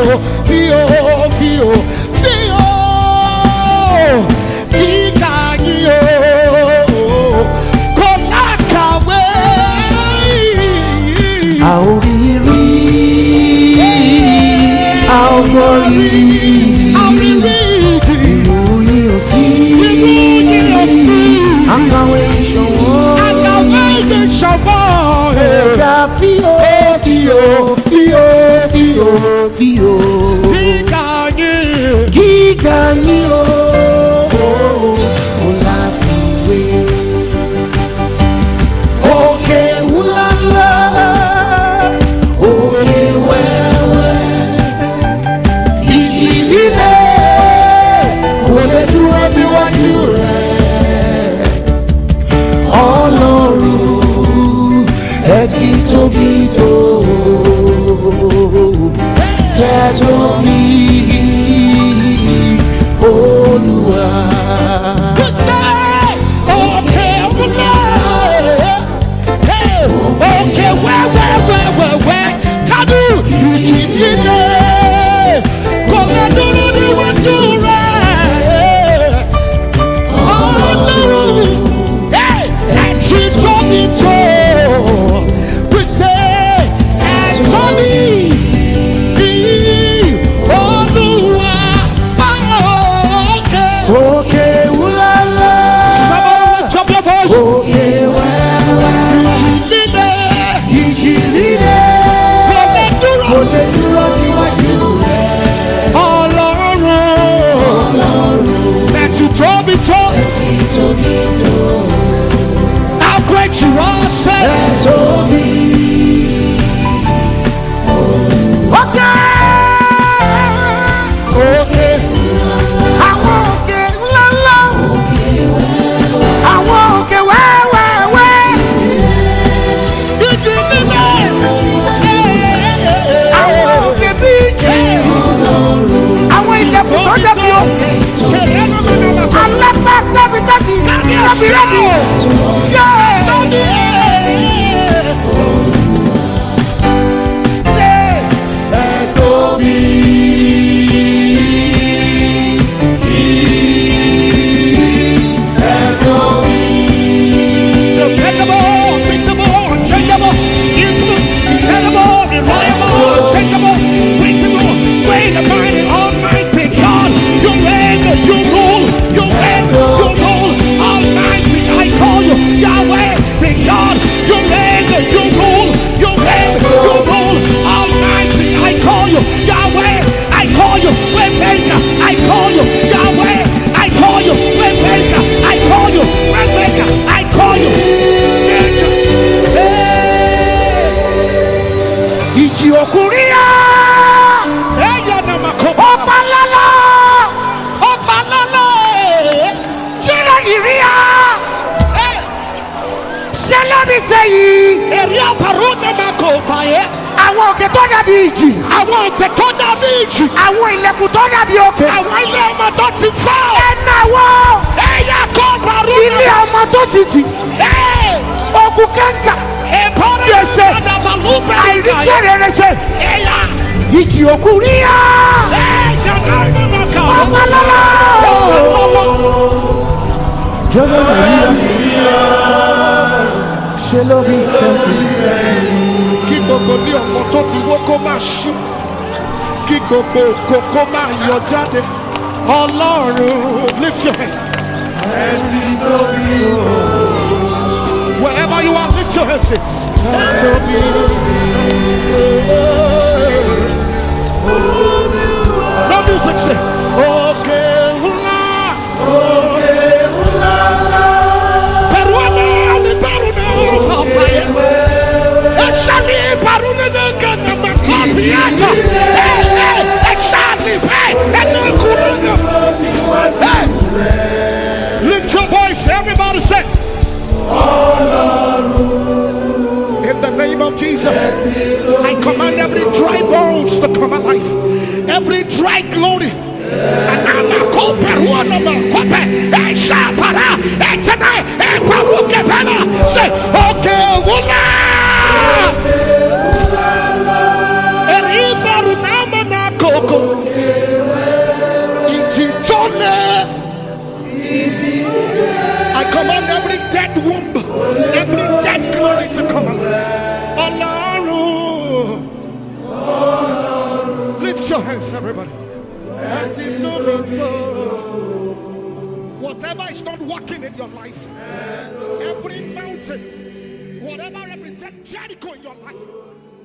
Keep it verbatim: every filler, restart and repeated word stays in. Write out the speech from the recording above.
fio, fio, fio. Giganyo, kolakawe. I'll be real. I'll worry. I'll be real. You see. I'm away from I'm away from Shabbat. Fio, fio, fio, fio, fio. Giganyo, Giganyo. how great you are, say. Okay, okay, I won't get la la. I won't get where, where, where. You did me that. I won't get big. I won't get for God of you. I left my copy, copy, copy, ready. Yeah, on the air. Say, that's all me. That's all me. Dependable, unbeatable, unchangeable, incredible, reliable, unchangeable, unbeatable, great, mighty, almighty God. You reign, you rule, you reign, you rule, almighty. I call you Yahweh, say God. You reign, you rule, you reign, you rule, almighty. I call you Yahweh. I call you Waymaker. I call you Yahweh. I call you Waymaker. I call you Waymaker. I call you. Iji okuria. Eya na makoba. Opalala. Opalala. Jira iria. Selabi seyi. Eria paruna makofa ye. Àwọn òkè tó dàbí ìjì. Àwọn òkè tó dàbí ìjì. Àwọn ilẹ̀kùn tó dàbí òkè. Àwọn ilé ọmọ tó ti fọ́. Ẹ̀nà wo. Ẹ̀yà kọ́ paruna. Ilé ọmọ tó ti jì. Ogun kẹ́ńsà. Gbèsè. Àìríṣẹ́ rere ṣe. Ìjì òkú ríyá. Ọmọ lọ́lọ́. Jọ́lọ́ ríyá. Ṣé ló rí sẹ́yìn? Kí gbogbo ní ọmọ tó ti wó kó máa ṣí. Kí gbogbo ògo kó máa yọ jáde. Ọlọ́run, lift your hands. Wherever you are, lift your hands. Say, no music, say, okay, hula, okay, hula, Peruana, ali Peruna, Fapaye, Exali, Peruna, Gana, Macapiata, hey, hey, Exali, hey, and Kuranga, hey, lift your voice, everybody say, in the name of Jesus, I command every dry bones to come alive. Every dry glory. And I'm a copper one of my copper. I shall para. And tonight, I paruke pena. Say, okay, wula. Eribaru nama na copper. your hands, everybody. Whatever is not working in your life, every mountain, whatever represents Jericho in your life,